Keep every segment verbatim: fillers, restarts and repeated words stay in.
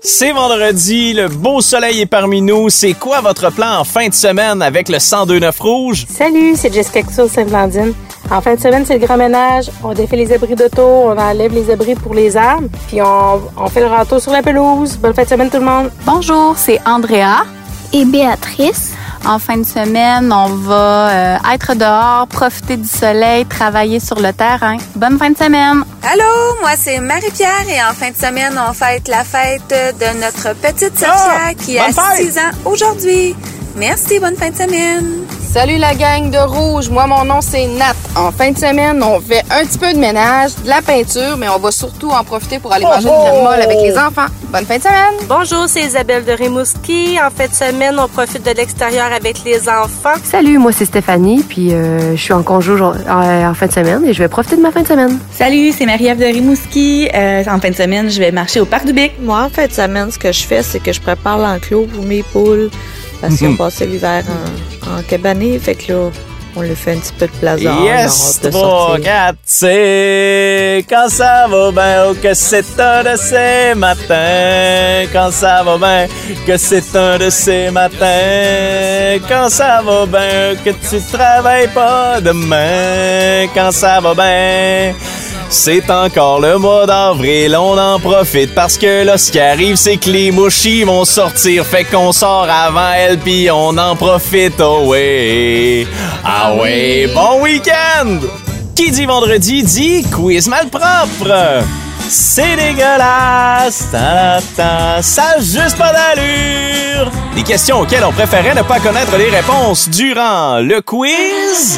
C'est vendredi, le beau soleil est parmi nous. C'est quoi votre plan en fin de semaine avec le cent deux neuf Rouge? Salut, c'est Jessica Couture Sainte-Blandine. En fin de semaine, c'est le grand ménage. On défait les abris d'auto, on enlève les abris pour les arbres, puis on, on fait le râteau sur la pelouse. Bonne fin de semaine tout le monde. Bonjour, c'est Andrea. Et Béatrice. En fin de semaine, on va euh, être dehors, profiter du soleil, travailler sur le terrain. Bonne fin de semaine! Allô, moi c'est Marie-Pierre et en fin de semaine, on fête la fête de notre petite Sophia oh, qui a six ans aujourd'hui. Merci, bonne fin de semaine! Salut la gang de Rouge, moi mon nom c'est Nat. En fin de semaine, on fait un petit peu de ménage, de la peinture, mais on va surtout en profiter pour aller manger oh, une crème molle avec les enfants. Bonne fin de semaine! Bonjour, c'est Isabelle de Rimouski. En fin de semaine, on profite de l'extérieur avec les enfants. Salut, moi c'est Stéphanie, puis euh, je suis en congé en, en fin de semaine et je vais profiter de ma fin de semaine. Salut, c'est Marie-Ève de Rimouski. Euh, en fin de semaine, je vais marcher au Parc du Bic. Moi, en fin de semaine, ce que je fais, c'est que je prépare l'enclos pour mes poules parce qu'ils ont passé l'hiver en, en cabané. Fait que là, on lui fait un petit peu de place dehors. Yes, trois, quatre, c'est quand ça va bien, oh, que c'est un de ces matins. Quand ça va bien, que c'est un de ces matins. Quand ça va bien, que tu travailles pas demain. Quand ça va bien, c'est encore le mois d'avril, on en profite parce que là, ce qui arrive, c'est que les mouchis vont sortir. Fait qu'on sort avant elle, puis on en profite, oh ouais. Ah ouais, bon week-end! Qui dit vendredi dit quiz malpropre. C'est dégueulasse, ta, ta, ça a juste pas d'allure. Des questions auxquelles on préférait ne pas connaître les réponses durant le quiz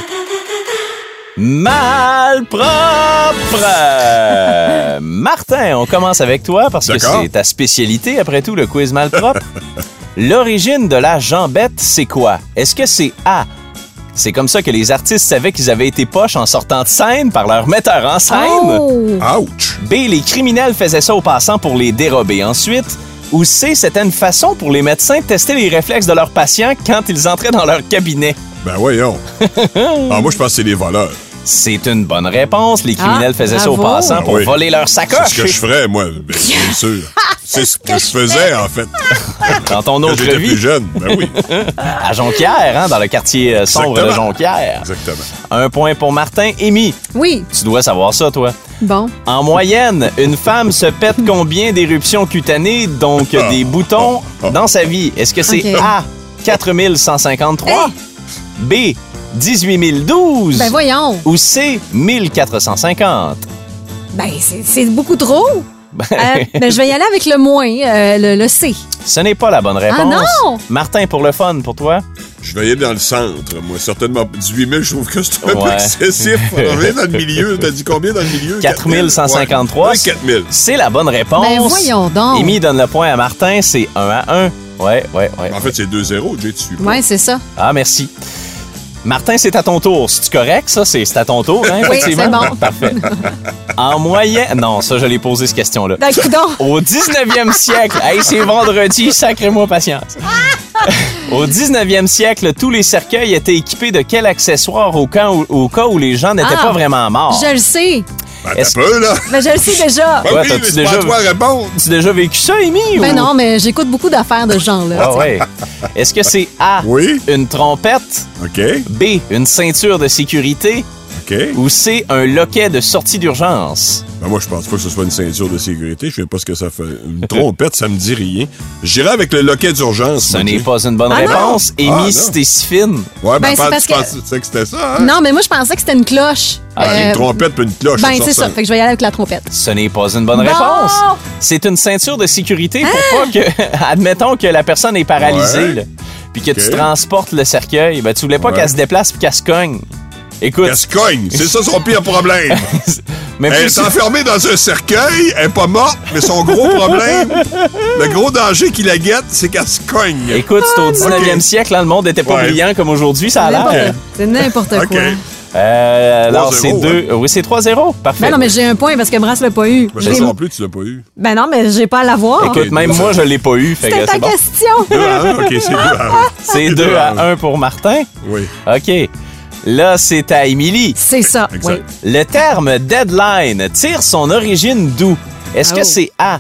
malpropre. Martin, on commence avec toi parce D'accord. que c'est ta spécialité, après tout, le quiz malpropre. L'origine de la jambette, c'est quoi? Est-ce que c'est A, c'est comme ça que les artistes savaient qu'ils avaient été poches en sortant de scène par leur metteur en scène? Oh. Ouch! B, les criminels faisaient ça aux passants pour les dérober ensuite? Ou C, c'était une façon pour les médecins de tester les réflexes de leurs patients quand ils entraient dans leur cabinet? Ben voyons. Ah, moi, je pense que c'est les voleurs. C'est une bonne réponse. Les criminels Ah, faisaient bravo. ça aux passants pour Ah oui. voler leur sacoche. C'est ce que je ferais, moi, bien, bien sûr. C'est ce que je faisais, en fait. Dans ton Quand autre j'étais vie. plus jeune, ben oui. À Jonquière, hein, dans le quartier euh, sombre Exactement. de Jonquière. Exactement. Un point pour Martin. Amy, Oui. tu dois savoir ça, toi. Bon. En moyenne, une femme se pète combien d'éruptions cutanées, donc Ah. des boutons, Ah. dans sa vie? Est-ce que c'est Ok. A, quatre mille cent cinquante-trois, B, dix-huit mille douze Ben voyons. ou C, mille quatre cent cinquante? Ben c'est c'est beaucoup trop. Ben, Euh, ben je vais y aller avec le moins, euh, le, le C. ce n'est pas la bonne réponse. Ah non! Martin, pour le fun, pour toi? Je vais y aller dans le centre, moi. Certainement, dix-huit mille, je trouve que c'est un peu Ouais. excessif. On est dans le milieu. T'as dit combien dans le milieu? quatre mille cent cinquante-trois. Ouais, quatre mille. C'est la bonne réponse. Ben voyons donc. Amy donne le point à Martin, c'est un à un. Ouais, ouais, ouais. En fait, c'est deux zéro, Jay, tu suis pas. Ouais, c'est ça. Ah, merci. Martin, c'est à ton tour. C'est-tu correct, ça? C'est c'est à ton tour, hein? Oui, effectivement? c'est bon. Parfait. En moyenne... Non, ça, je l'ai posé, cette question-là. Ben, coudonc. Au dix-neuvième siècle... Hey, c'est vendredi, sacrez-moi patience. Au dix-neuvième siècle, tous les cercueils étaient équipés de quel accessoire au cas où, au cas où les gens n'étaient Ah, pas vraiment morts? Je le sais. Ben, t'as Est-ce- peu, là. Ben je le sais déjà. Ben Ouais, oui, t'as-tu mais c'est déjà- pas à toi à répondre. As-tu déjà vécu ça, Amy? Ben ou- non, mais j'écoute beaucoup d'affaires de ce genre-là. Ah ouais. Est-ce que c'est A, Oui. une trompette, OK. B, une ceinture de sécurité OK. ou C, un loquet de sortie d'urgence? Ben moi, je pense pas que ce soit une ceinture de sécurité. Je sais pas ce que ça fait. Une trompette, ça me dit rien. J'irai avec le loquet d'urgence. Ce moi, n'est Jay. pas une bonne Ah non? réponse. Ah, Amy, non. si t'es si fine. Ouais, ben, Ben, c'est pense- parce tu que- pensais que c'était ça, hein? Non, mais moi, je pensais que c'était une cloche. Ah, Euh, une trompette puis une cloche. Ben, ça c'est sort ça. Fait que je vais y aller avec la trompette. Ce n'est pas une bonne Bon! réponse. C'est une ceinture de sécurité pour pas que... Admettons que la personne est paralysée, Ouais. là, puis que Ok. tu transportes le cercueil. Ben, tu voulais pas Ouais. qu'elle se déplace puis qu'elle se cogne. Écoute... Elle se cogne. C'est ça son pire problème. mais Elle plus- est enfermée dans un cercueil, elle est pas morte, mais son gros problème, le gros danger qui la guette, c'est qu'elle se cogne. Écoute, c'est au dix-neuvième Ok. siècle, là, le monde n'était pas Ouais. brillant comme aujourd'hui, ça a l'air. N'importe- C'est n'importe OK. quoi. Euh, alors, c'est trois zéro, deux... Oui, c'est trois zéro. Parfait. Ben non, mais j'ai un point parce que Brass l'a pas eu. Mais J'ai- ça non plus, tu l'as pas eu. Ben non, mais j'ai pas à l'avoir. Écoute, Ok, même deux moi, zéro. je l'ai pas eu. Fait que C'était ta c'est bon. question. deux à un, OK, c'est deux à un. C'est deux à un pour Martin. Oui, OK. Là, c'est à Émilie. C'est ça. exact. Oui. Le terme deadline tire son origine d'où? Est-ce que Oh. c'est A,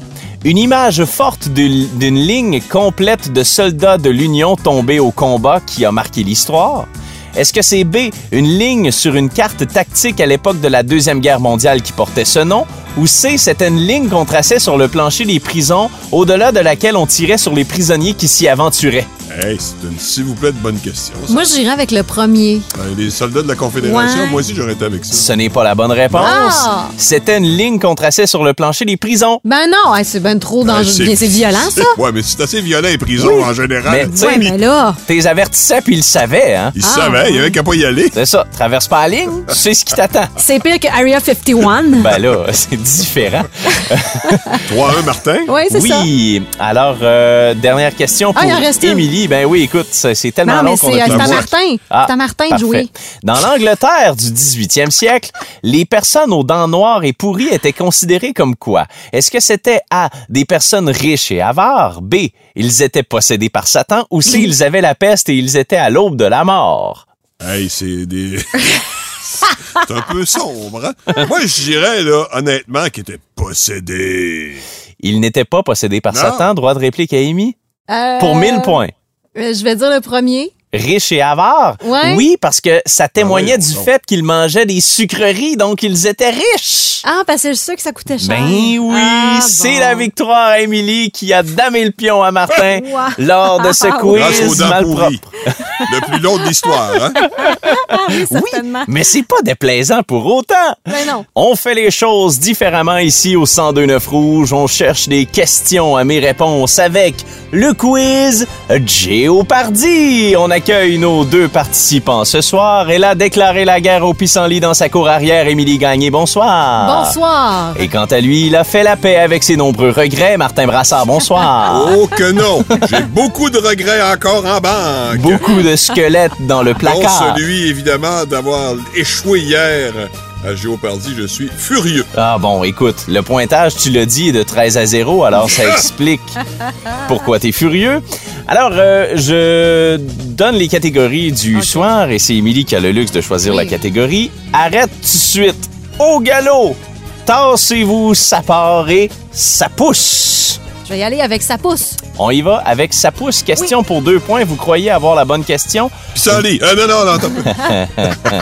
Une image forte de- d'une ligne complète de soldats de l'Union tombés au combat qui a marqué l'histoire? Est-ce que c'est B, une ligne sur une carte tactique à l'époque de la Deuxième Guerre mondiale qui portait ce nom? Ou C, c'était une ligne qu'on traçait sur le plancher des prisons, au-delà de laquelle on tirait sur les prisonniers qui s'y aventuraient? Hey, c'est une, s'il vous plaît, de bonne question. ça. Moi, j'irais avec le premier. Euh, les soldats de la Confédération, Ouais. moi aussi, j'aurais été avec ça. Ce n'est pas la bonne réponse. Ah! C'était une ligne qu'on traçait sur le plancher des prisons. Ben non, hey, c'est ben trop dangereux. c'est- Bien, c'est violent, ça. Ouais, mais c'est assez violent, les prisons, Oui. en général. Mais, tu sais, Ouais, mais là... t'es avertissais puis ils le savaient, hein? Ils Ah, savaient, il y ouais. avait qu'à pas y aller. C'est ça, traverse pas la ligne, tu sais ce qui t'attend. C'est pire que Area cinquante et un. Ben là, c'est différent. trois un, Martin. Oui, c'est ça. Oui. Alors, euh, dernière question pour Ah, il en reste une. Émilie. Ben oui, écoute, c'est c'est tellement Non, long mais qu'on c'est a euh, plus c'est à le Martin. Ah, C'est à Martin de parfait. jouer. Dans l'Angleterre du dix-huitième siècle, les personnes aux dents noires et pourries étaient considérées comme quoi? Est-ce que c'était A, des personnes riches et avares? B, ils étaient possédés par Satan? Ou C, ils avaient la peste et ils étaient à l'aube de la mort? Hey, c'est des... c'est un peu sombre, hein? Moi, je dirais, là, honnêtement, qu'ils étaient possédés. Ils n'étaient pas possédés par Non. Satan. Droit de réplique à Amy? Euh, Pour mille points. euh, Je vais dire le premier. Riches et avares? Ouais. Oui, parce que ça témoignait Ah oui, du bon. fait qu'ils mangeaient des sucreries, donc ils étaient riches. Ah, parce que c'est sûr que ça coûtait cher. Ben oui, Ah, c'est bon. la victoire à Émilie qui a damé le pion à Martin Wow. lors de ce Ah, Grâce aux quiz dents malpropre. pourries. Le plus long de l'histoire, hein? Ah oui, certainement. Mais c'est pas déplaisant pour autant. Ben non. On fait les choses différemment ici au cent deux neuf Rouge. On cherche des questions à mes réponses avec le quiz Jeopardy. On accueille nos deux participants ce soir. Elle a déclaré la guerre au pissenlit dans sa cour arrière. Émilie Gagné, bonsoir. Bonsoir. Et quant à lui, il a fait la paix avec ses nombreux regrets. Martin Brassard, bonsoir. Oh que non! J'ai beaucoup de regrets encore en banque. Beaucoup de squelettes dans le Dont placard. celui, évidemment, d'avoir échoué hier à Jeopardy. Je suis furieux. Ah bon, écoute, le pointage, tu l'as dit, est de treize à zéro, alors ça explique pourquoi t'es furieux. Alors, euh, je donne les catégories du soir et c'est Émilie qui a le luxe de choisir Oui. la catégorie. Arrête tout de suite. Au galop. Tassez-vous, ça part et ça pousse. Je vais y aller avec sa pousse. On y va avec ça pousse. Question pour deux points. Vous croyez avoir la bonne question? Pissenlit. Euh, non, non, non, attends.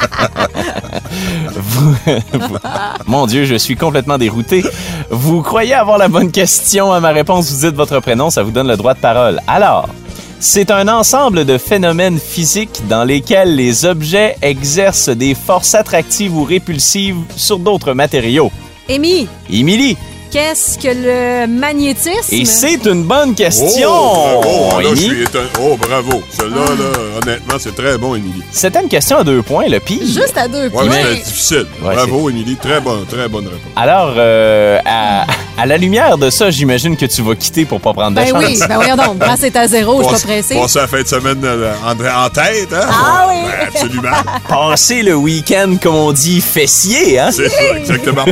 Vous- vous- Mon Dieu, je suis complètement dérouté. Vous croyez avoir la bonne question? À ma réponse, vous dites votre prénom, ça vous donne le droit de parole. Alors, c'est un ensemble de phénomènes physiques dans lesquels les objets exercent des forces attractives ou répulsives sur d'autres matériaux. Amy, Émilie, qu'est-ce que le magnétisme? et c'est une bonne question. Oh, bravo. Là, je Émilie. suis étonné. Oh, bravo. Celle-là, là, honnêtement, c'est très bon, Émilie. C'était une question à deux points, le pire. Juste à deux Ouais, points. mais c'était difficile. Ouais, Bravo, Émilie. Très bonne, très bonne réponse. Alors, euh, à, à la lumière de ça, j'imagine que tu vas quitter pour pas prendre de Ben chance. oui, ben voyons donc. Quand c'est à zéro, je suis pas pressée. Passer la fin de semaine euh, en, en tête, hein? Ah oui. Ben, absolument. Passer le week-end, comme on dit, fessier, hein? C'est ça, exactement.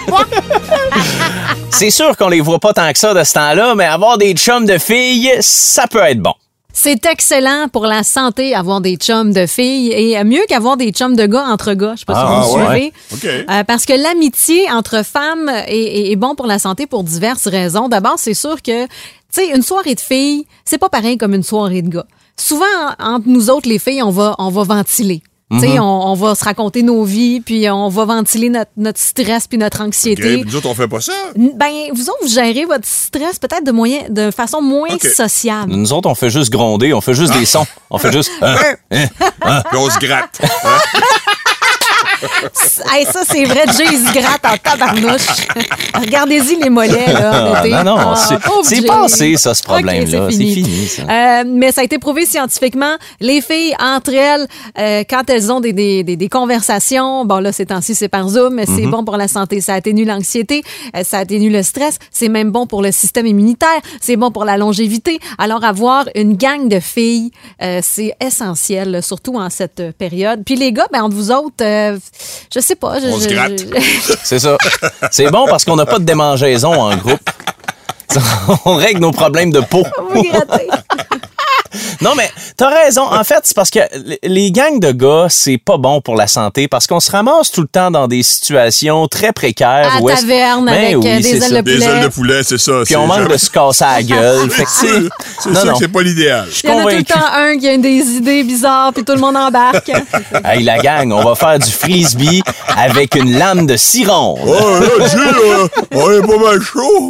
C'est sûr qu'on les voit pas tant que ça de ce temps-là, mais avoir des chums de filles, ça peut être bon. C'est excellent pour la santé, avoir des chums de filles, et mieux qu'avoir des chums de gars entre gars. Je sais pas Ah, si vous me ouais. suivez. OK. Euh, parce que l'amitié entre femmes est, est- est bon pour la santé pour diverses raisons. D'abord, c'est sûr que, tu sais, une soirée de filles, c'est pas pareil comme une soirée de gars. Souvent, en- entre nous autres, les filles, on va, on va ventiler. Tu sais, on, on va se raconter nos vies, puis on va ventiler notre, notre stress puis notre OK, anxiété. puis nous autres, on fait pas ça. Ben, vous autres, vous gérez votre stress peut-être de moyen, de façon moins OK. sociable. Nous autres, on fait juste gronder, on fait juste des sons. On fait juste... hein, hein. Puis on se gratte. Hein? Hey, ça, c'est vrai, Jay, il se gratte en tabarnouche. Regardez-y les mollets, là. Ah, d'été. non, non, Ah, c'est- pauvre c'est Jay. passé, ça, ce problème-là. Ok, C'est fini, ça. Euh, mais ça a été prouvé scientifiquement. Les filles, entre elles, euh, quand elles ont des, des, des, des conversations, bon, là, ces temps-ci, c'est par Zoom, mais c'est Mhm. bon pour la santé. Ça atténue l'anxiété, euh, ça atténue le stress. C'est même bon pour le système immunitaire. C'est bon pour la longévité. Alors, avoir une gang de filles, euh, c'est essentiel, là, surtout en cette euh, période. Puis les gars, ben, entre vous autres, euh, je sais pas. Je, On se je- gratte. je- C'est ça. C'est bon parce qu'on n'a pas de démangeaison en groupe. On règle nos problèmes de peau. Vous grattez. Non, mais t'as raison. En fait, c'est parce que les gangs de gars, c'est pas bon pour la santé parce qu'on se ramasse tout le temps dans des situations très précaires. À la taverne avec oui, des ailes ça. de poulet. Des ailes de poulet, c'est ça. Puis on manque jamais... de se casser la gueule. Fait que c'est c'est non, sûr non. que c'est pas l'idéal. Il y en a tout le temps un qui a des idées bizarres puis tout le monde embarque. Hey, la gang, on va faire du frisbee avec une lame de ciron. Oh, là, Gilles, là, on est pas mal chaud.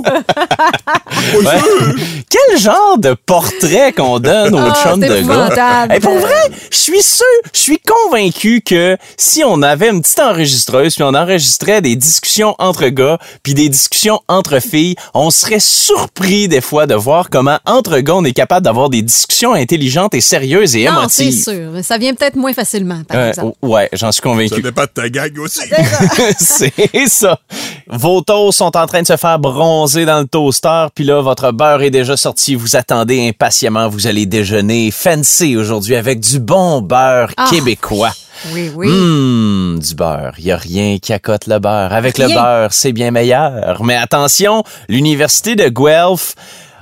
Ouais. Quel genre de portrait qu'on donne aux oh, chums de gars? Hey, pour vrai, je suis sûr, je suis convaincu que si on avait une petite enregistreuse puis on enregistrait des discussions entre gars puis des discussions entre filles, on serait surpris des fois de voir comment entre gars on est capable d'avoir des discussions intelligentes et sérieuses et non, émotives. c'est sûr. Mais ça vient peut-être moins facilement, par euh, exemple. Ouais, j'en suis convaincu. Ça dépend de ta gang aussi. C'est ça. Vos toasts sont en train de se faire bronzer dans le toaster, puis là, votre beurre est déjà sorti. Vous attendez impatiemment. Vous allez déjeuner fancy aujourd'hui avec du bon beurre ah. québécois. Oui, oui. Mmh, du beurre. Il n'y a rien qui accote le beurre. Avec rien. Le beurre, c'est bien meilleur. Mais attention, l'Université de Guelph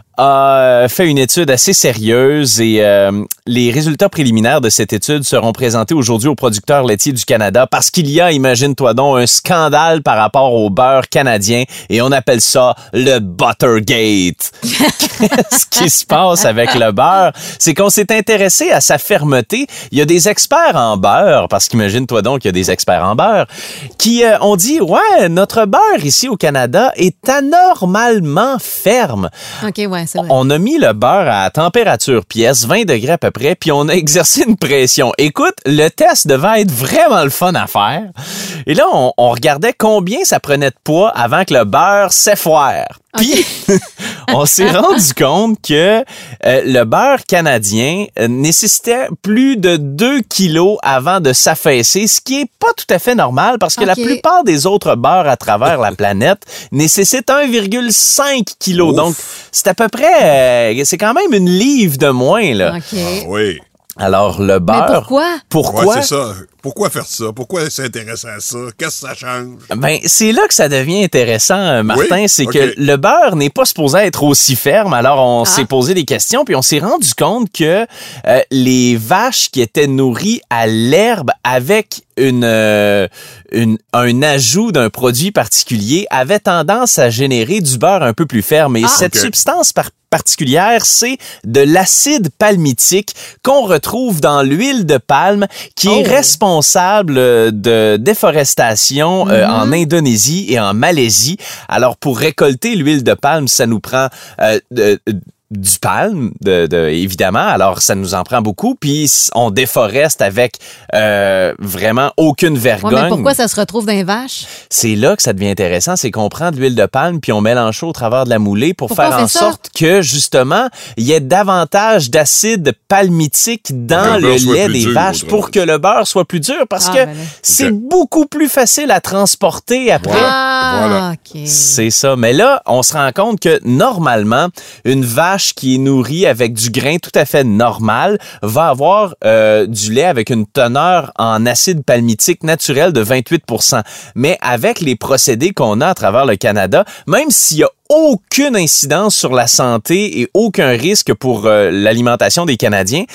a fait une étude assez sérieuse et euh, les résultats préliminaires de cette étude seront présentés aujourd'hui aux producteurs laitiers du Canada parce qu'il y a, imagine-toi donc, un scandale par rapport au beurre canadien et on appelle ça le Buttergate. Qu'est-ce qui se passe avec le beurre? C'est qu'on s'est intéressé à sa fermeté. Il y a des experts en beurre, parce qu'imagine-toi donc qu'il y a des experts en beurre, qui euh, ont dit, ouais, notre beurre ici au Canada est anormalement ferme. OK, ouais. C'est vrai. On a mis le beurre à température pièce, vingt degrés à peu près, puis on a exercé une pression. Écoute, le test devait être vraiment le fun à faire. Et là, on, on regardait combien ça prenait de poids avant que le beurre s'effoire. Puis, okay. on s'est rendu compte que euh, le beurre canadien euh, nécessitait plus de deux kilos avant de s'affaisser, ce qui est pas tout à fait normal parce que okay. la plupart des autres beurres à travers la planète nécessitent un virgule cinq kilos. Ouf. Donc, c'est à peu près, euh, c'est quand même une livre de moins, là. Okay. Ah oui. Alors, le beurre... Mais pourquoi? Pourquoi? Ouais, c'est ça. Pourquoi faire ça? Pourquoi s'intéresser à ça? Qu'est-ce que ça change? Ben, c'est là que ça devient intéressant, Martin. Oui? C'est okay. que le beurre n'est pas supposé être aussi ferme. Alors, on ah. s'est posé des questions, puis on s'est rendu compte que euh, les vaches qui étaient nourries à l'herbe avec une, euh, une un ajout d'un produit particulier avaient tendance à générer du beurre un peu plus ferme. Et ah. cette okay. substance par particulière, c'est de l'acide palmitique qu'on retrouve dans l'huile de palme qui oh. est responsable de déforestation mm-hmm. euh, en Indonésie et en Malaisie. Alors, pour récolter l'huile de palme, ça nous prend euh, de, du palme, de, de, évidemment. Alors, ça nous en prend beaucoup. Puis, on déforeste avec euh, vraiment aucune vergogne. Ouais, mais pourquoi ça se retrouve dans les vaches? C'est là que ça devient intéressant. C'est qu'on prend de l'huile de palme puis on mélange ça au travers de la moulée pour pourquoi faire en ça? sorte que, justement, il y ait davantage d'acide palmitique dans le, le lait des dur, vaches pour que le beurre soit plus dur parce ah, que ben c'est okay. beaucoup plus facile à transporter après. Ah, voilà. Okay. C'est ça. Mais là, on se rend compte que, normalement, une vache qui est nourrie avec du grain tout à fait normal va avoir euh, du lait avec une teneur en acide palmitique naturel de vingt-huit pour cent. Mais avec les procédés qu'on a à travers le Canada, même s'il y a aucune incidence sur la santé et aucun risque pour euh, l'alimentation des Canadiens,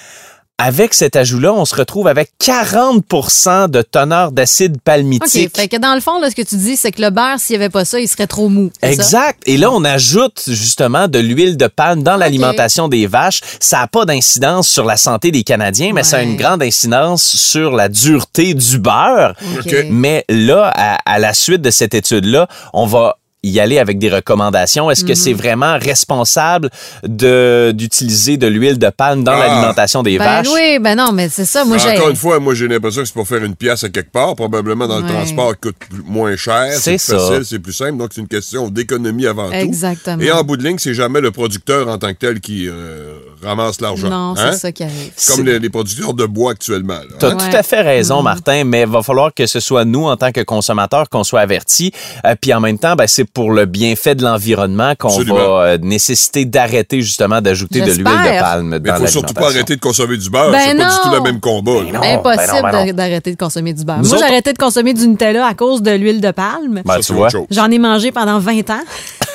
avec cet ajout-là, on se retrouve avec quarante pour cent de teneur d'acide palmitique. OK, fait que dans le fond, là, ce que tu dis, c'est que le beurre, s'il n'y avait pas ça, il serait trop mou. Exact. Ça? Et là, on ajoute justement de l'huile de palme dans okay. l'alimentation des vaches. Ça n'a pas d'incidence sur la santé des Canadiens, mais ouais. ça a une grande incidence sur la dureté du beurre. Okay. Mais là, à, à la suite de cette étude-là, on va y aller avec des recommandations. Est-ce que mm-hmm. c'est vraiment responsable de d'utiliser de l'huile de palme dans ah. l'alimentation des ben vaches? Oui, ben non, mais c'est ça. Moi, Encore j'ai... une fois, moi, j'ai l'impression que c'est pour faire une pièce à quelque part. Probablement dans ouais. le transport, il coûte moins cher. C'est, c'est plus ça. facile, c'est plus simple. Donc, c'est une question d'économie avant Exactement. tout. Et en bout de ligne, c'est jamais le producteur en tant que tel qui euh, ramasse l'argent. Non, hein? c'est ça qui arrive. C'est comme les, les producteurs de bois actuellement. Tu as hein? tout à fait raison, mm-hmm. Martin, mais il va falloir que ce soit nous, en tant que consommateurs, qu'on soit avertis. Euh, puis en même temps, ben, c'est pour le bienfait de l'environnement qu'on Absolument. va euh, nécessiter d'arrêter justement d'ajouter J'espère. de l'huile de palme dans l'alimentation. Mais il faut surtout pas arrêter de consommer du beurre. Ben c'est non. pas du tout le même combat. Ben non, Impossible ben non, ben non. d'arrêter de consommer du beurre. Nous Moi, autres... j'ai arrêté de consommer du Nutella à cause de l'huile de palme. Ben, ça, tu vois. J'en ai mangé pendant vingt ans.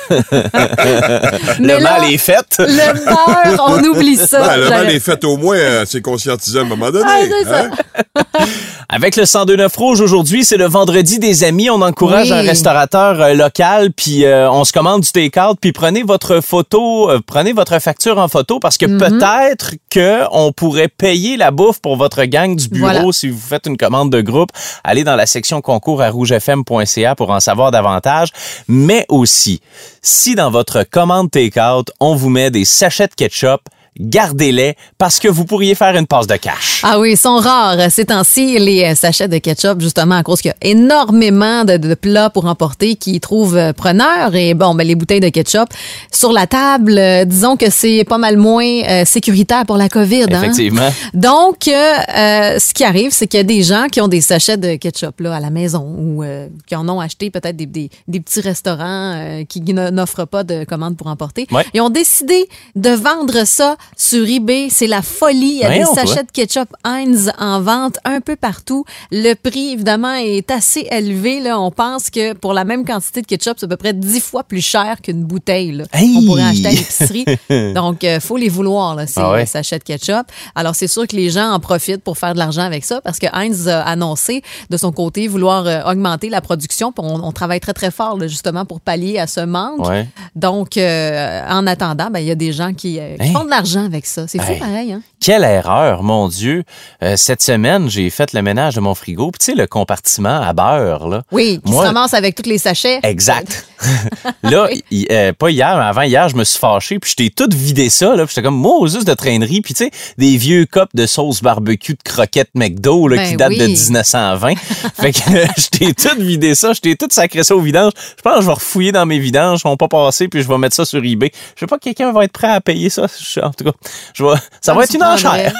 le là, mal est fait. Le beurre, on oublie ça. Ben, le mal J'avais- est fait au moins, euh, c'est conscientisé à un moment donné. Ah, c'est ça. hein? Avec le cent deux neuf Rouge, aujourd'hui, c'est le vendredi des amis. On encourage Oui. un restaurateur euh, local, puis euh, on se commande du take-out, puis prenez votre photo, euh, prenez votre facture en photo, parce que Mhm. peut-être que on pourrait payer la bouffe pour votre gang du bureau Voilà. si vous faites une commande de groupe. Allez dans la section concours à rouge f m point c a pour en savoir davantage. Mais aussi, si dans votre commande take-out, on vous met des sachets de ketchup, gardez-les parce que vous pourriez faire une passe de cash. Ah oui, ils sont rares ces temps-ci, les euh, sachets de ketchup, justement, à cause qu'il y a énormément de, de plats pour emporter qui trouvent euh, preneurs. Et bon, ben, les bouteilles de ketchup sur la table, euh, disons que c'est pas mal moins euh, sécuritaire pour la COVID. Hein? Effectivement. Donc, euh, euh, ce qui arrive, c'est qu'il y a des gens qui ont des sachets de ketchup là, à la maison ou euh, qui en ont acheté peut-être des, des, des petits restaurants euh, qui n- n'offrent pas de commandes pour emporter. Ouais. Ils ont décidé de vendre ça sur eBay. C'est la folie. Il y a Voyons, des toi. sachets de ketchup Heinz en vente un peu partout. Le prix, évidemment, est assez élevé. Là. On pense que pour la même quantité de ketchup, c'est à peu près dix fois plus cher qu'une bouteille là, Hey! qu'on pourrait acheter à l'épicerie. Donc, il faut les vouloir, là, ces Ah ouais. sachets de ketchup. Alors, c'est sûr que les gens en profitent pour faire de l'argent avec ça parce que Heinz a annoncé de son côté vouloir euh, augmenter la production. Puis on, on travaille très, très fort là, justement pour pallier à ce manque. Ouais. Donc, euh, en attendant, ben, il y a des gens qui, euh, qui Hein? font de l'argent avec ça. C'est fou Hey. pareil, hein? Quelle erreur, mon Dieu. Euh, cette semaine, j'ai fait le ménage de mon frigo. Puis tu sais, le compartiment à beurre, là. Oui, qui Moi- se ramasse avec tous les sachets. Exact. là, hi- euh, pas hier, mais avant hier, je me suis fâché, puis j'étais tout vidé ça, là, puis j'étais comme, moi, juste de traînerie, puis tu sais, des vieux copes de sauce barbecue de croquettes McDo, là, Ben qui datent de oui. dix-neuf cent vingt. Fait que euh, j'étais tout vidé ça, j'étais tout sacré ça au vidange. Je pense que je vais refouiller dans mes vidanges, on va pas passer, puis je vais mettre ça sur eBay. Je sais pas, quelqu'un va être prêt à payer ça. Je- En tout cas, je vais, ça va Ah, être tu une enchère.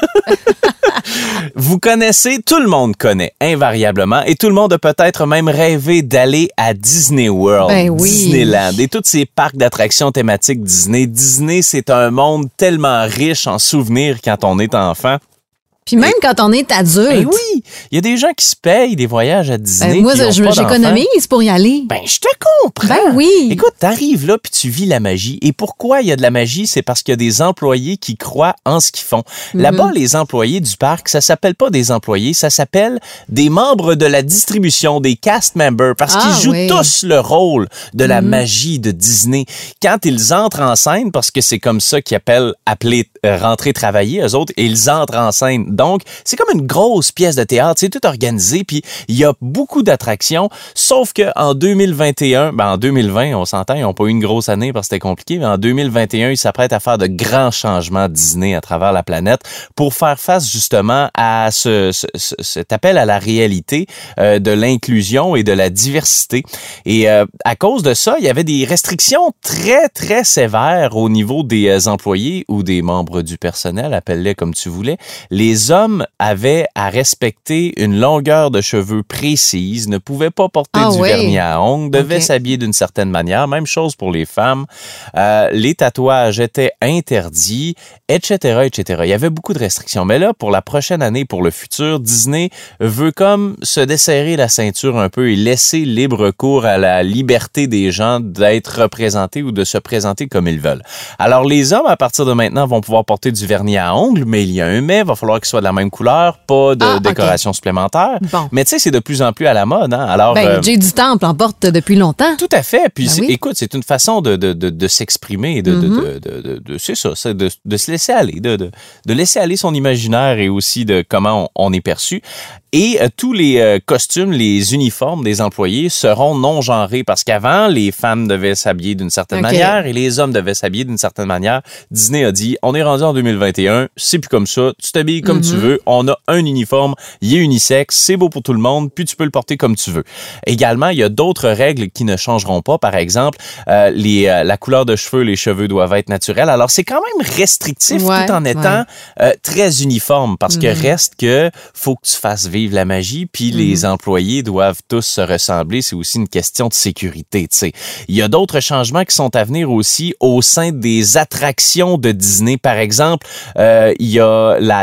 Vous connaissez, tout le monde connaît invariablement, et tout le monde a peut-être même rêvé d'aller à Disney World, Ben oui. Disneyland et tous ces parcs d'attractions thématiques Disney. Disney, c'est un monde tellement riche en souvenirs quand on est enfant. Puis même quand on est adulte. Ben oui, il y a des gens qui se payent des voyages à Disney. Ben, moi, qui ont je- pas d'enfants. j'économise pour y aller. Ben, je te comprends. Ben oui. Écoute, t'arrives là puis tu vis la magie. Et pourquoi il y a de la magie? C'est parce qu'il y a des employés qui croient en ce qu'ils font. Mhm. Là-bas, les employés du parc, ça s'appelle pas des employés, ça s'appelle des membres de la distribution, des cast members, parce Ah, qu'ils jouent oui. tous le rôle de la Mhm. magie de Disney. Quand ils entrent en scène, parce que c'est comme ça qu'ils appellent appeler euh, rentrer travailler, eux autres, et ils entrent en scène. Donc, c'est comme une grosse pièce de théâtre, c'est tout organisé, puis il y a beaucoup d'attractions, sauf que en deux mille vingt et un, ben en deux mille vingt, on s'entend, ils n'ont pas eu une grosse année parce que c'était compliqué, mais en deux mille vingt et un, ils s'apprêtent à faire de grands changements Disney à travers la planète pour faire face justement à ce, ce- ce- cet appel à la réalité euh, de l'inclusion et de la diversité. Et euh, à cause de ça, il y avait des restrictions très, très sévères au niveau des euh, employés ou des membres du personnel, appelle-les comme tu voulais. Les hommes avaient à respecter une longueur de cheveux précise, ne pouvaient pas porter Ah du oui. vernis à ongles, devaient Ok. s'habiller d'une certaine manière. Même chose pour les femmes. Euh, les tatouages étaient interdits, et cetera, et cetera. Il y avait beaucoup de restrictions. Mais là, pour la prochaine année, pour le futur, Disney veut comme se desserrer la ceinture un peu et laisser libre cours à la liberté des gens d'être représentés ou de se présenter comme ils veulent. Alors, les hommes, à partir de maintenant, vont pouvoir porter du vernis à ongles, mais il y a un mais, il va falloir qu'il soit de la même couleur, pas de Ah, ok. décoration supplémentaire. Bon. Mais tu sais, c'est de plus en plus à la mode, hein. Alors, Ben, euh, Jay du Temple en porte depuis longtemps. tout à fait. Puis, Ben c'est- oui. écoute, c'est une façon de, de, de, de s'exprimer, et de, de, Mhm. de, de, de, de- c'est ça, c'est de, de se laisser aller, de, de, de laisser aller son imaginaire et aussi de comment on, on est perçu. Et euh, tous les euh, costumes, les uniformes des employés seront non genrés parce qu'avant, les femmes devaient s'habiller d'une certaine Ok. manière et les hommes devaient s'habiller d'une certaine manière. Disney a dit, on est rendu en deux mille vingt et un, c'est plus comme ça, tu t'habilles comme tu Mhm. veux, on a un uniforme, il est unisexe, c'est beau pour tout le monde, puis tu peux le porter comme tu veux. Également, il y a d'autres règles qui ne changeront pas. Par exemple, euh, les, euh, la couleur de cheveux, les cheveux doivent être naturels. Alors, c'est quand même restrictif Ouais, tout en étant euh, très uniforme parce que Mhm. reste que faut que tu fasses vivre la magie, puis Mhm. les employés doivent tous se ressembler. C'est aussi une question de sécurité, tu sais. Il y a d'autres changements qui sont à venir aussi au sein des attractions de Disney. Par exemple, euh, il y a la Jungle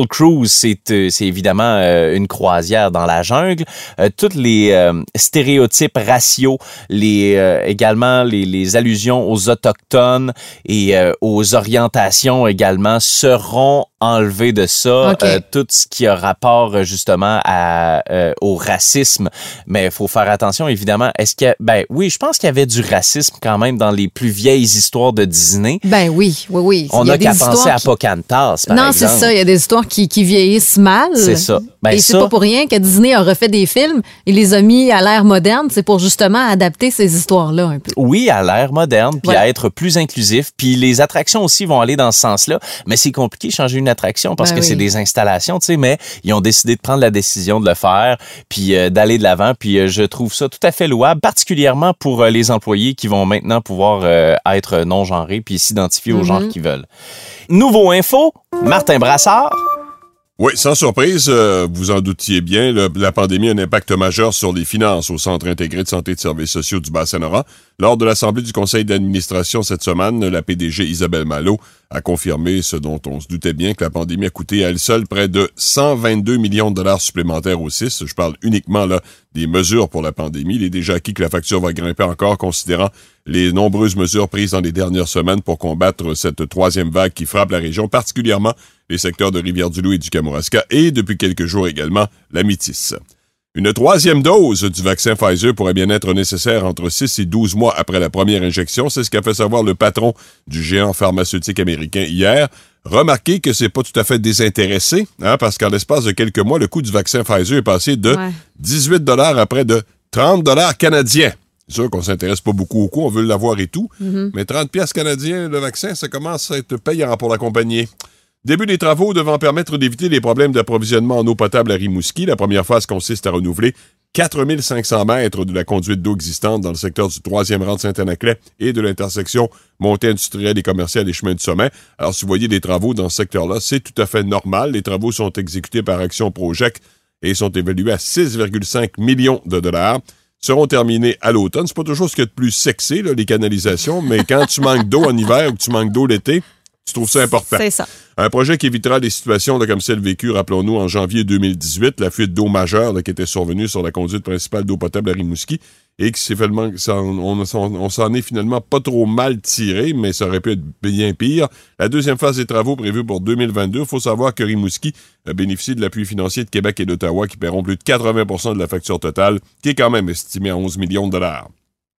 Jungle Cruise, c'est, euh, c'est évidemment euh, une croisière dans la jungle. Euh, toutes les euh, stéréotypes raciaux, les euh, également les, les allusions aux autochtones et euh, aux orientations également seront enlevés de ça. Okay. Euh, tout ce qui a rapport justement à euh, au racisme. Mais il faut faire attention, évidemment. Est-ce que ben oui, je pense qu'il y avait du racisme quand même dans les plus vieilles histoires de Disney. Ben oui, oui, oui. On n'a qu'à penser à qui... Pocahontas, par non, exemple. c'est ça. Il y a des histoires qui, qui vieillissent mal. C'est ça. Ben et ça... c'est pas pour rien que Disney a refait des films et les a mis à l'ère moderne. C'est pour justement adapter ces histoires-là un peu. Oui, à l'ère moderne, puis ouais. à être plus inclusif. Puis les attractions aussi vont aller dans ce sens-là. Mais c'est compliqué de changer une attraction parce ben que oui. c'est des installations, tu sais. Mais ils ont décidé de prendre la décision de le faire, puis euh, d'aller de l'avant. Puis euh, je trouve ça tout à fait louable, particulièrement pour euh, les employés qui vont maintenant pouvoir euh, être non-genrés puis s'identifier mm-hmm. au genre qu'ils veulent. Nouveau info, Martin Brassard. Oui, sans surprise, euh, vous en doutiez bien, le, la pandémie a un impact majeur sur les finances au Centre intégré de santé et de services sociaux du Bas-Saint-Laurent. Lors de l'Assemblée du conseil d'administration cette semaine, la P D G Isabelle Malo a confirmé ce dont on se doutait bien, que la pandémie a coûté à elle seule près de cent vingt-deux millions de dollars supplémentaires au C I S. Je parle uniquement là des mesures pour la pandémie. Il est déjà acquis que la facture va grimper encore, considérant les nombreuses mesures prises dans les dernières semaines pour combattre cette troisième vague qui frappe la région, particulièrement les secteurs de Rivière-du-Loup et du Kamouraska, et depuis quelques jours également la Métisse. Une troisième dose du vaccin Pfizer pourrait bien être nécessaire entre six et douze mois après la première injection. C'est ce qu'a fait savoir le patron du géant pharmaceutique américain hier. Remarquez que c'est pas tout à fait désintéressé, hein, parce qu'en l'espace de quelques mois, le coût du vaccin Pfizer est passé de ouais. dix-huit dollars à près de trente dollars canadiens. C'est sûr qu'on s'intéresse pas beaucoup au coût, on veut l'avoir et tout, mm-hmm. mais trente piastres canadiens le vaccin, ça commence à être payant pour la compagnie. Début des travaux devant permettre d'éviter les problèmes d'approvisionnement en eau potable à Rimouski. La première phase consiste à renouveler quatre mille cinq cents mètres de la conduite d'eau existante dans le secteur du troisième rang de Saint-Anaclet et de l'intersection montée industrielle et commerciale des chemins du sommet. Alors, si vous voyez des travaux dans ce secteur-là, c'est tout à fait normal. Les travaux sont exécutés par Action Project et sont évalués à six virgule cinq millions de dollars. Seront terminés à l'automne. C'est pas toujours ce qu'il y a de plus sexy, là, les canalisations, mais quand tu manques d'eau en hiver ou que tu manques d'eau l'été, tu trouves ça important. C'est ça. Un projet qui évitera des situations là, comme celle vécue, rappelons-nous, en janvier deux mille dix-huit, la fuite d'eau majeure là, qui était survenue sur la conduite principale d'eau potable à Rimouski et qui s'est finalement, on, on, on s'en est finalement pas trop mal tiré, mais ça aurait pu être bien pire. La deuxième phase des travaux prévue pour deux mille vingt-deux, il faut savoir que Rimouski a bénéficié de l'appui financier de Québec et d'Ottawa qui paieront plus de quatre-vingts pour cent de la facture totale, qui est quand même estimée à onze millions de dollars.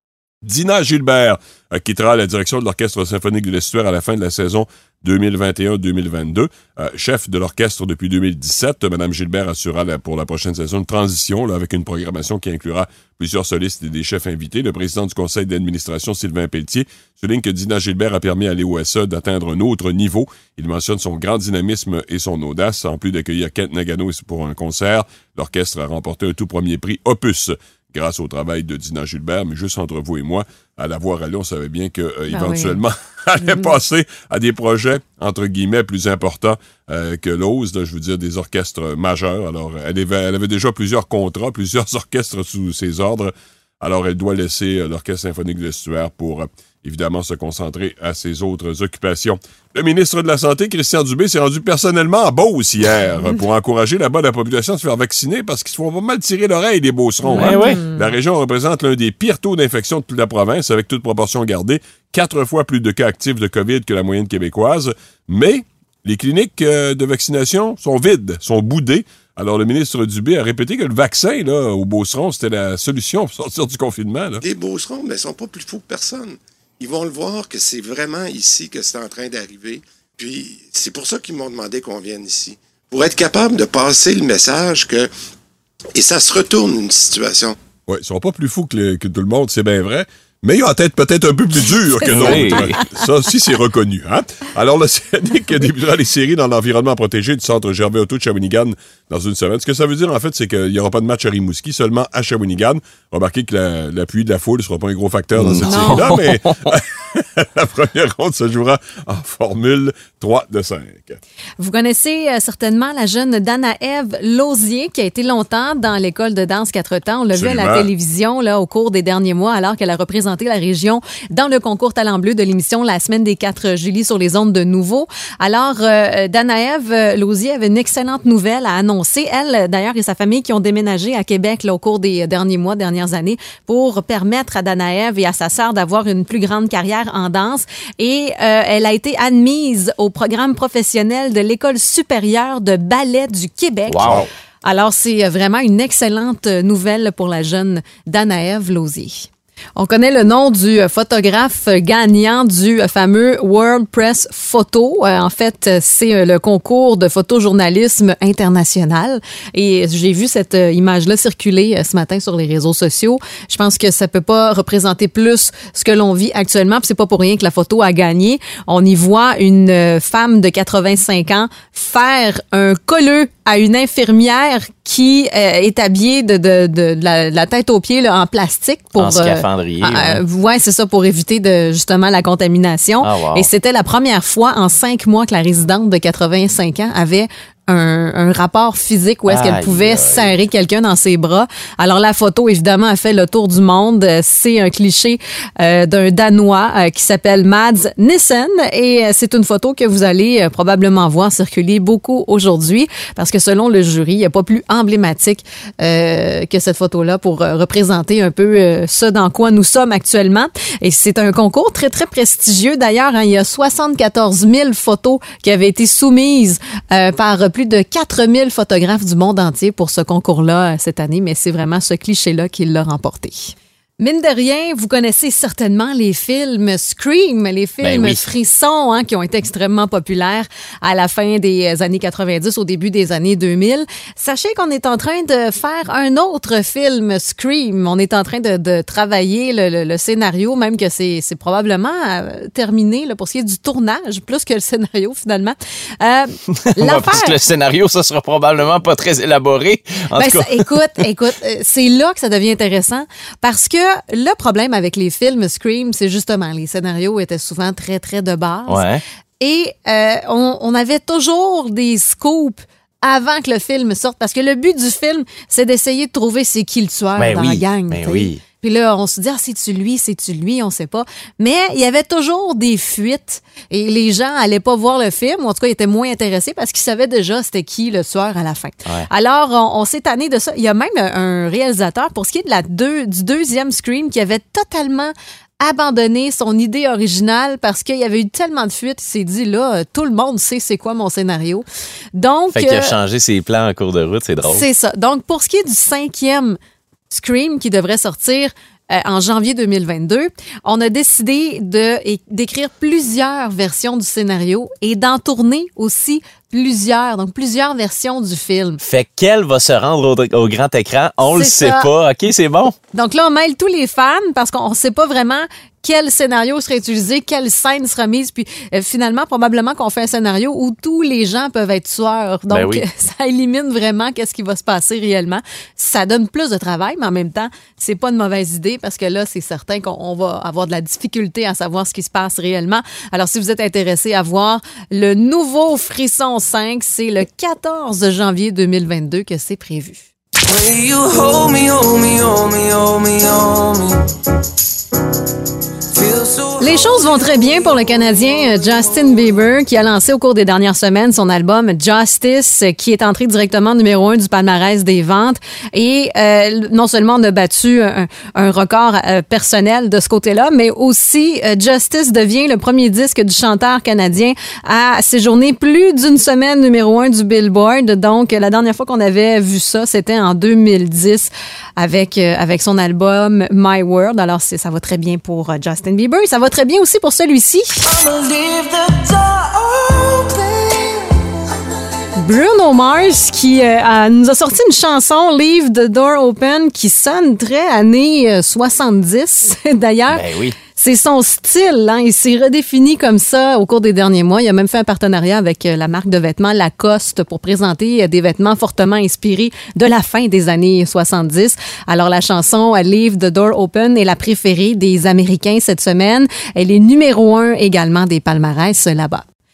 Dina Gilbert euh, quittera la direction de l'Orchestre symphonique de l'Estuaire à la fin de la saison deux mille vingt et un deux mille vingt-deux. Euh, chef de l'orchestre depuis deux mille dix-sept, Mme Gilbert assurera la, pour la prochaine saison une transition là, avec une programmation qui inclura plusieurs solistes et des chefs invités. Le président du conseil d'administration, Sylvain Pelletier, souligne que Dina Gilbert a permis à l'E O S A d'atteindre un autre niveau. Il mentionne son grand dynamisme et son audace. En plus d'accueillir Kent Nagano pour un concert, l'orchestre a remporté un tout premier prix Opus grâce au travail de Dina Gilbert, mais juste entre vous et moi, à la voir aller, on savait bien que euh, éventuellement, ah oui. elle allait mmh. passer à des projets, entre guillemets, plus importants euh, que l'O S, là, je veux dire, des orchestres majeurs. Alors, elle avait, elle avait déjà plusieurs contrats, plusieurs orchestres sous ses ordres. Alors, elle doit laisser euh, l'Orchestre symphonique de l'Estuaire pour, euh, évidemment, se concentrer à ses autres occupations. Le ministre de la Santé, Christian Dubé, s'est rendu personnellement à Beauce hier pour encourager là-bas la population à se faire vacciner parce qu'ils se font pas mal tirer l'oreille, les Beaucerons. Hein? Ouais, ouais. La région représente l'un des pires taux d'infection de toute la province, avec toute proportion gardée. Quatre fois plus de cas actifs de COVID que la moyenne québécoise. Mais les cliniques euh, de vaccination sont vides, sont boudées. Alors, le ministre Dubé a répété que le vaccin, là, aux Beaucerons, c'était la solution pour sortir du confinement. Là. Les Beaucerons, mais ils sont pas plus fous que personne. Ils vont le voir que c'est vraiment ici que c'est en train d'arriver. Puis, c'est pour ça qu'ils m'ont demandé qu'on vienne ici. Pour être capable de passer le message que... Et ça se retourne, une situation. Oui, ils sont pas plus fous que, le, que tout le monde, c'est bien vrai. Mais ils ont la tête peut-être un peu plus dure que d'autres. Ça aussi, c'est reconnu. Hein? Alors, le Syndic débutera les séries dans l'environnement protégé du centre Gervais Auto de Shawinigan dans une semaine. Ce que ça veut dire, en fait, c'est qu'il n'y aura pas de match à Rimouski, seulement à Shawinigan. Remarquez que la, l'appui de la foule ne sera pas un gros facteur dans cette série-là, mais la première ronde se jouera en formule trois de cinq. Vous connaissez euh, certainement la jeune Danaève Lausier qui a été longtemps dans l'école de danse Quatre Temps. On l'a vu à la télévision là, au cours des derniers mois alors qu'elle a représenté représenter la région dans le concours Talent Bleu de l'émission La Semaine des quatre Julie sur les ondes de Nouveau. Alors, euh, Danaëve Lausier avait une excellente nouvelle à annoncer. Elle, d'ailleurs, et sa famille qui ont déménagé à Québec là, au cours des derniers mois, dernières années, pour permettre à Danaëve et à sa sœur d'avoir une plus grande carrière en danse. Et euh, elle a été admise au programme professionnel de l'École supérieure de ballet du Québec. Wow! Alors, c'est vraiment une excellente nouvelle pour la jeune Danaëve Lausier. On connaît le nom du photographe gagnant du fameux World Press Photo. En fait, c'est le concours de photojournalisme international. Et j'ai vu cette image-là circuler ce matin sur les réseaux sociaux. Je pense que ça peut pas représenter plus ce que l'on vit actuellement. Puis c'est pas pour rien que la photo a gagné. On y voit une femme de quatre-vingt-cinq ans faire un colleux à une infirmière qui euh, est habillée de, de, de, de, la, de la tête aux pieds là, en plastique. Pour, en scaphandrier. Euh, ouais, ouais c'est ça, pour éviter de justement la contamination. Ah, wow. Et c'était la première fois en cinq mois que la résidente de quatre-vingt-cinq ans avait Un, un rapport physique où est-ce qu'elle Aïe, pouvait aïe. serrer quelqu'un dans ses bras. Alors, la photo, évidemment, a fait le tour du monde. C'est un cliché euh, d'un Danois euh, qui s'appelle Mads Nissen et euh, c'est une photo que vous allez euh, probablement voir circuler beaucoup aujourd'hui parce que selon le jury, il n'y a pas plus emblématique euh, que cette photo-là pour euh, représenter un peu euh, ce dans quoi nous sommes actuellement. Et c'est un concours très, très prestigieux. D'ailleurs, hein, il y a soixante-quatorze mille photos qui avaient été soumises euh, par plus de quatre mille photographes du monde entier pour ce concours-là cette année, mais c'est vraiment ce cliché-là qui l'a remporté. Mine de rien, vous connaissez certainement les films Scream, les films Ben oui. frissons hein, qui ont été extrêmement populaires à la fin des années quatre-vingt-dix, au début des années deux mille. Sachez qu'on est en train de faire un autre film Scream. On est en train de, de travailler le, le, le scénario, même que c'est, c'est probablement euh, terminé là, pour ce qui est du tournage, plus que le scénario finalement. Euh, Ouais, parce que le scénario, ça sera probablement pas très élaboré. En ben, tout cas. ça, écoute, écoute, euh, c'est là que ça devient intéressant parce que le problème avec les films Scream, c'est justement les scénarios étaient souvent très, très de base. Ouais. Et euh, on, on avait toujours des scoops avant que le film sorte parce que le but du film, c'est d'essayer de trouver c'est qui le tueur Ben dans oui, la gang. ben t'sais. oui. Puis là, on se dit, ah, c'est-tu lui, c'est-tu lui, on sait pas. Mais il y avait toujours des fuites et les gens allaient pas voir le film, ou en tout cas, ils étaient moins intéressés parce qu'ils savaient déjà c'était qui le tueur à la fin. Ouais. Alors, on, on s'est tanné de ça. Il y a même un réalisateur, pour ce qui est de la deux, du deuxième Scream, qui avait totalement abandonné son idée originale parce qu'il y avait eu tellement de fuites, il s'est dit, là, tout le monde sait c'est quoi mon scénario. Donc, Fait qu'il a euh, changé ses plans en cours de route, c'est drôle. c'est ça. Donc, pour ce qui est du cinquième Scream qui devrait sortir euh, en janvier deux mille vingt-deux, on a décidé de, et- d'écrire plusieurs versions du scénario et d'en tourner aussi plusieurs, donc plusieurs versions du film. Fait qu'elle va se rendre au, au grand écran, on le C'est sait ça. pas. OK, c'est bon. Donc là, on mêle tous les fans parce qu'on ne sait pas vraiment quel scénario sera utilisé, quelle scène sera mise. Puis euh, finalement, probablement qu'on fait un scénario où tous les gens peuvent être tueurs. Donc, Ben oui. ça élimine vraiment qu'est-ce qui va se passer réellement. Ça donne plus de travail, mais en même temps, c'est pas une mauvaise idée parce que là, c'est certain qu'on on va avoir de la difficulté à savoir ce qui se passe réellement. Alors, si vous êtes intéressé à voir le nouveau Frisson cinq, c'est le quatorze janvier deux mille vingt-deux que c'est prévu. Will you hold me, hold me, hold me, hold me, hold me? Feel so Les choses vont très bien pour le Canadien euh, Justin Bieber qui a lancé au cours des dernières semaines son album Justice euh, qui est entré directement numéro un du palmarès des ventes et euh, non seulement on a battu un, un record euh, personnel de ce côté-là, mais aussi euh, Justice devient le premier disque du chanteur canadien à séjourner plus d'une semaine numéro un du Billboard. Donc la dernière fois qu'on avait vu ça, c'était en deux mille dix avec euh, avec son album My World. Alors c'est, ça va très bien pour euh, Justin Bieber, ça va très bien aussi pour celui-ci. I'ma leave the door open. Bruno Mars qui euh, a- nous a sorti une chanson Leave the Door Open qui sonne très années euh, soixante-dix. D'ailleurs, Ben oui. c'est son style, hein. Il s'est redéfini comme ça au cours des derniers mois. Il a même fait un partenariat avec euh, la marque de vêtements Lacoste pour présenter euh, des vêtements fortement inspirés de la fin des années soixante-dix. Alors, la chanson euh, Leave the Door Open est la préférée des Américains cette semaine. Elle est numéro un également des palmarès euh, là-bas.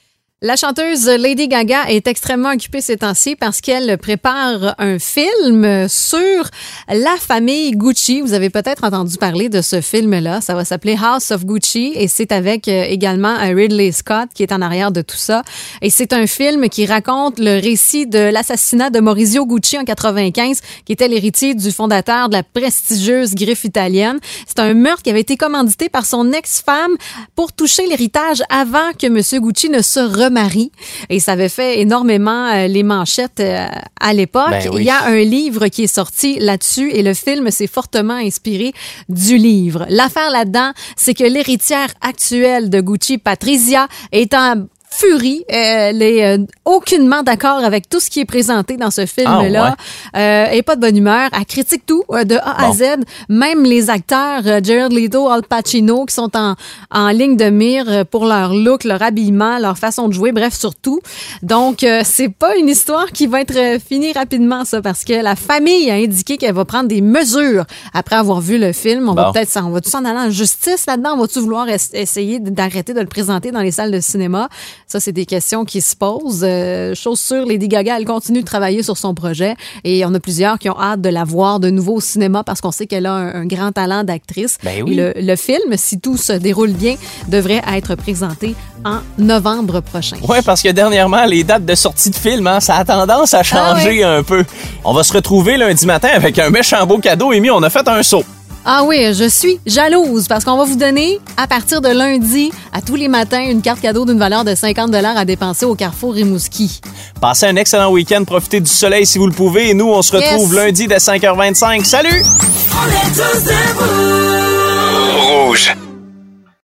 La chanteuse Lady Gaga est extrêmement occupée ces temps-ci parce qu'elle prépare un film sur la famille Gucci. Vous avez peut-être entendu parler de ce film-là. Ça va s'appeler House of Gucci et c'est avec euh, également Ridley Scott qui est en arrière de tout ça. Et c'est un film qui raconte le récit de l'assassinat de Maurizio Gucci en quatre-vingt-quinze, qui était l'héritier du fondateur de la prestigieuse griffe italienne. C'est un meurtre qui avait été commandité par son ex-femme pour toucher l'héritage avant que Monsieur Gucci ne se remarque. Marie. Et ça avait fait énormément euh, les manchettes euh, à l'époque. Ben oui. Il y a un livre qui est sorti là-dessus et le film s'est fortement inspiré du livre. L'affaire là-dedans, c'est que l'héritière actuelle de Gucci, Patrizia, est en furie. Elle est euh, aucunement d'accord avec tout ce qui est présenté dans ce film-là. Ah, ouais. euh, elle est pas de bonne humeur. Elle critique tout euh, de A bon. à Z. Même les acteurs, euh, Jared Leto, Al Pacino, qui sont en, en ligne de mire pour leur look, leur habillement, leur façon de jouer, bref, surtout. Donc, euh, c'est pas une histoire qui va être euh, finie rapidement, ça, parce que la famille a indiqué qu'elle va prendre des mesures après avoir vu le film. On bon. va peut-être, on va-tu s'en aller en justice là-dedans? On va-tu vouloir es- essayer d'arrêter de le présenter dans les salles de cinéma? Ça, c'est des questions qui se posent. Euh, chose sûre, Lady Gaga, elle continue de travailler sur son projet et on a plusieurs qui ont hâte de la voir de nouveau au cinéma parce qu'on sait qu'elle a un, un grand talent d'actrice. Ben oui. le, le film, si tout se déroule bien, devrait être présenté en novembre prochain. Oui, parce que dernièrement, les dates de sortie de film, hein, ça a tendance à changer ah ouais. un peu. On va se retrouver lundi matin avec un méchant beau cadeau. Amy, on a fait un saut. Ah oui, je suis jalouse parce qu'on va vous donner, à partir de lundi, à tous les matins, une carte cadeau d'une valeur de cinquante dollars à dépenser au Carrefour Rimouski. Passez un excellent week-end, profitez du soleil si vous le pouvez et nous, on se retrouve yes. lundi dès cinq heures vingt-cinq. Salut! On est tous